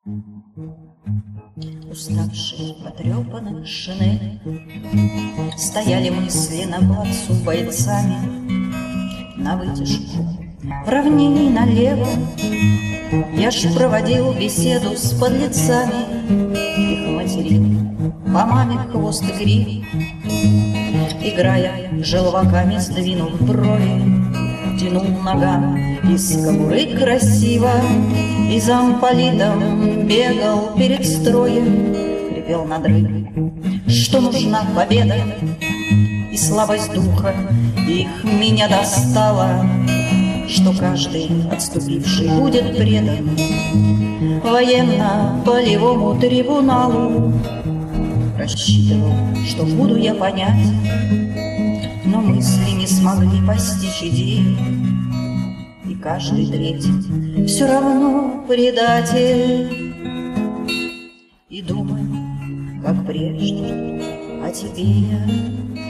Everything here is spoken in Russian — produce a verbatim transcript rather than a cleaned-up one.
Уставшие, потрепанные шинели, стояли мысли на плацу бойцами. На вытяжку равнений налево я ж проводил беседу с подлецами. Их материл по маме хвост и грив, играя желваками, сдвинув брови, тянул нога из кобуры красиво и замполитом бегал перед строем, хрипел надрыв, что нужна победа и слабость духа. Их меня достало, что каждый отступивший будет предан военно-полевому трибуналу. Рассчитывал, что буду я понять, но мысли не смогли постичь идеи, и каждый третий все равно предатель. И думаю, как прежде, о тебе я